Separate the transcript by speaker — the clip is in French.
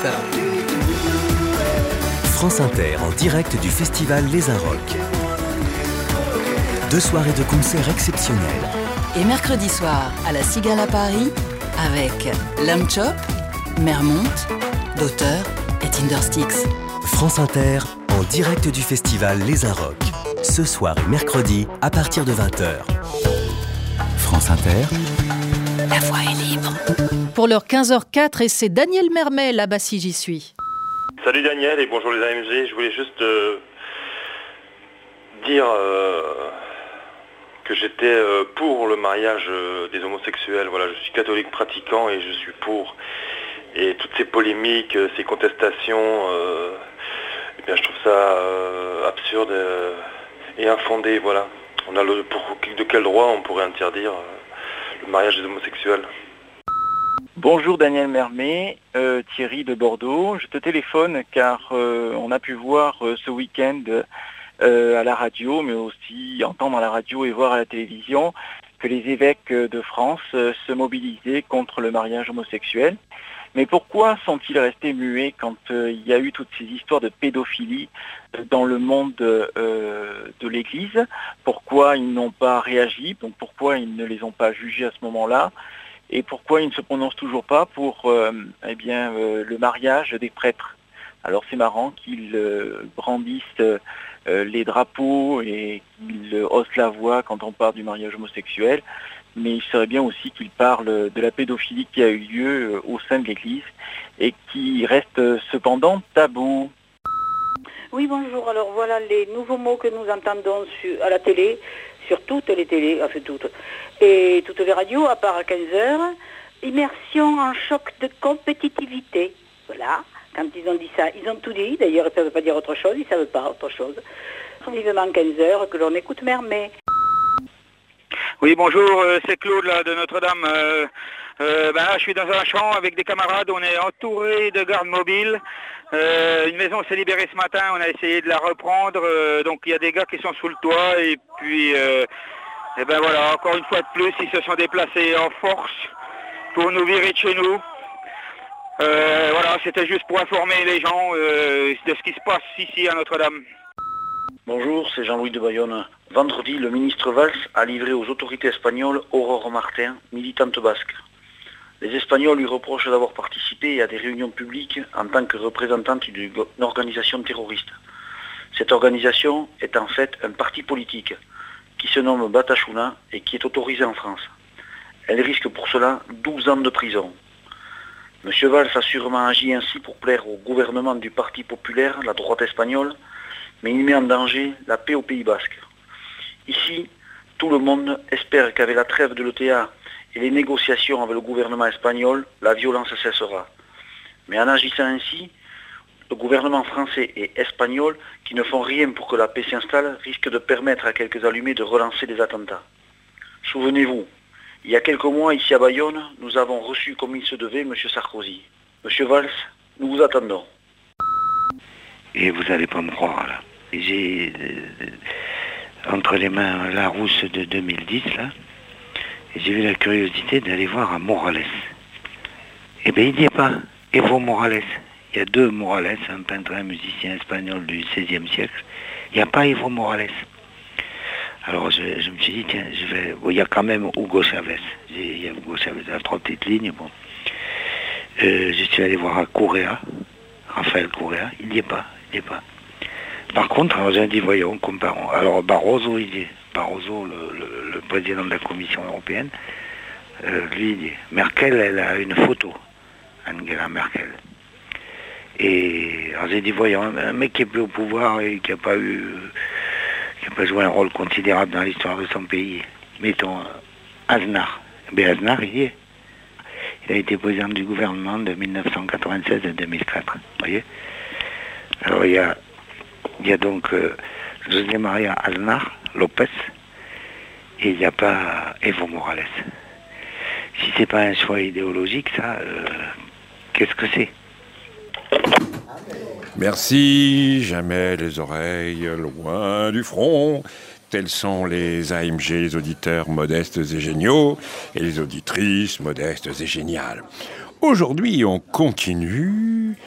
Speaker 1: France Inter en direct du festival Les Inrocks. 2 soirées de concerts exceptionnelles.
Speaker 2: Et mercredi soir, à la Cigale à Paris, avec Lamb Chop, Mermonte, Daughter et Tindersticks.
Speaker 1: France Inter en direct du festival Les Inrocks. Ce soir et mercredi à partir de 20h. France Inter.
Speaker 2: La voix est libre.
Speaker 3: Pour l'heure 15h04, et c'est Daniel Mermet, là-bas si j'y suis.
Speaker 4: Salut Daniel et bonjour les AMG. Je voulais juste dire que j'étais pour le mariage des homosexuels. Voilà, je suis catholique pratiquant et je suis pour. Et toutes ces polémiques, ces contestations, eh bien, je trouve ça absurde et infondé. Voilà. On a de quel droit on pourrait interdire le mariage des homosexuels?
Speaker 5: Bonjour Daniel Mermet, Thierry de Bordeaux. Je te téléphone car on a pu voir ce week-end à la radio, mais aussi entendre à la radio et voir à la télévision que les évêques de France se mobilisaient contre le mariage homosexuel. Mais pourquoi sont-ils restés muets quand il y a eu toutes ces histoires de pédophilie dans le monde de l'Église? Pourquoi ils n'ont pas réagi? Donc pourquoi ils ne les ont pas jugés à ce moment-là? Et pourquoi ils ne se prononcent toujours pas pour le mariage des prêtres? Alors c'est marrant qu'ils brandissent les drapeaux et qu'ils haussent la voix quand on parle du mariage homosexuel, mais il serait bien aussi qu'ils parlent de la pédophilie qui a eu lieu au sein de l'Église et qui reste cependant tabou.
Speaker 6: Oui, bonjour. Alors voilà les nouveaux mots que nous entendons à la télé, sur toutes les télés, enfin toutes, et toutes les radios, à part à 15h. Immersion en choc de compétitivité. Voilà. Quand ils ont dit ça, ils ont tout dit. D'ailleurs, ils ne peuvent pas dire autre chose, ils ne savent pas autre chose. Vivement 15h, que l'on écoute Mermet.
Speaker 7: Oui, bonjour, c'est Claude là, de Notre-Dame. Je suis dans un champ avec des camarades, on est entouré de gardes mobiles. Une maison s'est libérée ce matin, on a essayé de la reprendre. Donc il y a des gars qui sont sous le toit et puis, encore une fois de plus, ils se sont déplacés en force pour nous virer de chez nous. C'était juste pour informer les gens de ce qui se passe ici à Notre-Dame.
Speaker 5: Bonjour, c'est Jean-Louis de Bayonne. Vendredi, le ministre Valls a livré aux autorités espagnoles Aurore Martin, militante basque. Les Espagnols lui reprochent d'avoir participé à des réunions publiques en tant que représentante d'une organisation terroriste. Cette organisation est en fait un parti politique qui se nomme Batasuna et qui est autorisé en France. Elle risque pour cela 12 ans de prison. M. Valls a sûrement agi ainsi pour plaire au gouvernement du Parti populaire, la droite espagnole, mais il met en danger la paix au Pays basque. Ici, tout le monde espère qu'avec la trêve de l'ETA et les négociations avec le gouvernement espagnol, la violence cessera. Mais en agissant ainsi, le gouvernement français et espagnol, qui ne font rien pour que la paix s'installe, risquent de permettre à quelques allumés de relancer des attentats. Souvenez-vous, il y a quelques mois, ici à Bayonne, nous avons reçu comme il se devait M. Sarkozy. M. Valls, nous vous attendons.
Speaker 8: Et vous n'allez pas me croire, là. J'ai entre les mains la rousse de 2010, là, et j'ai eu la curiosité d'aller voir à Morales. Eh bien, il n'y a pas Evo Morales. Il y a 2 Morales, un peintre et un musicien espagnol du XVIe siècle. Il n'y a pas Evo Morales. Alors je me suis dit, tiens, je vais... Bon, il y a quand même Hugo Chavez. Il y a Hugo Chavez à 3 petites lignes. Bon. Je suis allé voir à Correa, Raphaël Correa. Il n'y est pas. Par contre, alors j'ai dit, voyons, comparons. Alors Barroso, il y est. Barroso, le président de la Commission européenne, lui, il y est. Merkel, elle a une photo. Angela Merkel. Et alors j'ai dit, voyons, un mec qui est plus au pouvoir et qui n'a pas joué un rôle considérable dans l'histoire de son pays. Mettons Aznar. Mais Aznar, il y est. Il a été président du gouvernement de 1996 à 2004. Vous voyez? Alors il y a donc José María Aznar López et il n'y a pas Evo Morales. Si c'est pas un choix idéologique, ça, qu'est-ce que c'est?
Speaker 9: Merci, jamais les oreilles loin du front. Tels sont les AMG, les auditeurs modestes et géniaux, et les auditrices modestes et géniales. Aujourd'hui, on continue